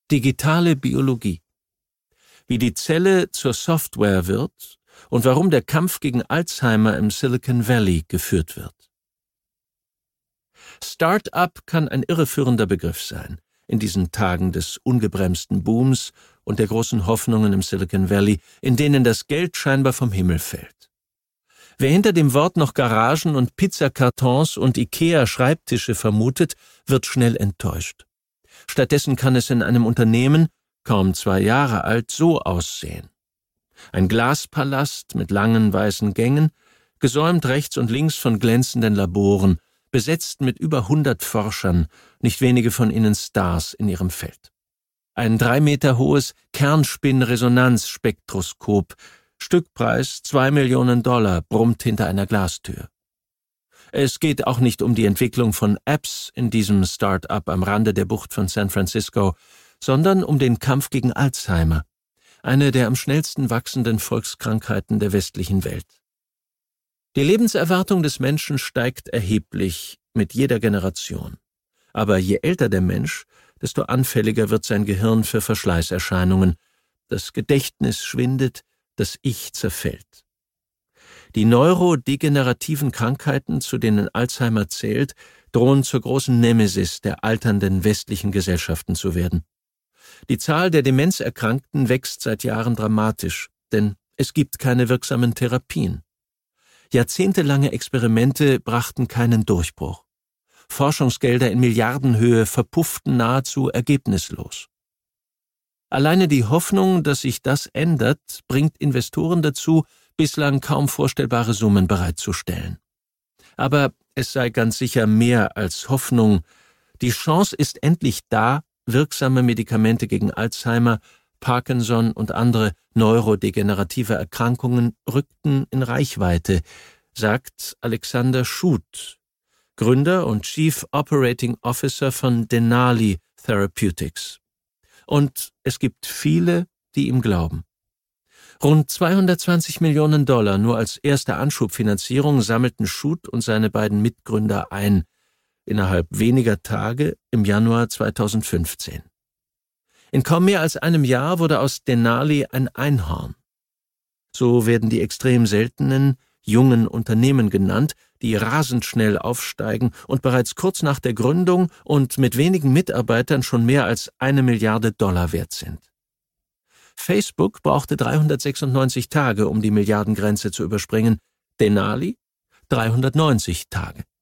Digitale Biologie. Wie die Zelle zur Software wird und warum der Kampf gegen Alzheimer im Silicon Valley geführt wird. Start-up kann ein irreführender Begriff sein, in diesen Tagen des ungebremsten Booms und der großen Hoffnungen im Silicon Valley, in denen das Geld scheinbar vom Himmel fällt. Wer hinter dem Wort noch Garagen und Pizzakartons und Ikea-Schreibtische vermutet, wird schnell enttäuscht. Stattdessen kann es in einem Unternehmen, kaum 2 Jahre alt, so aussehen. Ein Glaspalast mit langen weißen Gängen, gesäumt rechts und links von glänzenden Laboren, besetzt mit über 100 Forschern, nicht wenige von ihnen Stars in ihrem Feld. Ein 3 Meter hohes Kernspinresonanzspektroskop, Stückpreis $2 Millionen, brummt hinter einer Glastür. Es geht auch nicht um die Entwicklung von Apps in diesem Start-up am Rande der Bucht von San Francisco, sondern um den Kampf gegen Alzheimer, eine der am schnellsten wachsenden Volkskrankheiten der westlichen Welt. Die Lebenserwartung des Menschen steigt erheblich mit jeder Generation. Aber je älter der Mensch, desto anfälliger wird sein Gehirn für Verschleißerscheinungen. Das Gedächtnis schwindet, das Ich zerfällt. Die neurodegenerativen Krankheiten, zu denen Alzheimer zählt, drohen zur großen Nemesis der alternden westlichen Gesellschaften zu werden. Die Zahl der Demenzerkrankten wächst seit Jahren dramatisch, denn es gibt keine wirksamen Therapien. Jahrzehntelange Experimente brachten keinen Durchbruch. Forschungsgelder in Milliardenhöhe verpufften nahezu ergebnislos. Alleine die Hoffnung, dass sich das ändert, bringt Investoren dazu, bislang kaum vorstellbare Summen bereitzustellen. Aber es sei ganz sicher mehr als Hoffnung. Die Chance ist endlich da, wirksame Medikamente gegen Alzheimer, Parkinson und andere neurodegenerative Erkrankungen rückten in Reichweite, sagt Alexander Schuth, Gründer und Chief Operating Officer von Denali Therapeutics. Und es gibt viele, die ihm glauben. Rund $220 Millionen nur als erste Anschubfinanzierung sammelten Schuth und seine beiden Mitgründer ein, innerhalb weniger Tage im Januar 2015. In kaum mehr als einem Jahr wurde aus Denali ein Einhorn. So werden die extrem seltenen, jungen Unternehmen genannt, die rasend schnell aufsteigen und bereits kurz nach der Gründung und mit wenigen Mitarbeitern schon mehr als $1 Milliarde wert sind. Facebook brauchte 396 Tage, um die Milliardengrenze zu überspringen, Denali 390 Tage.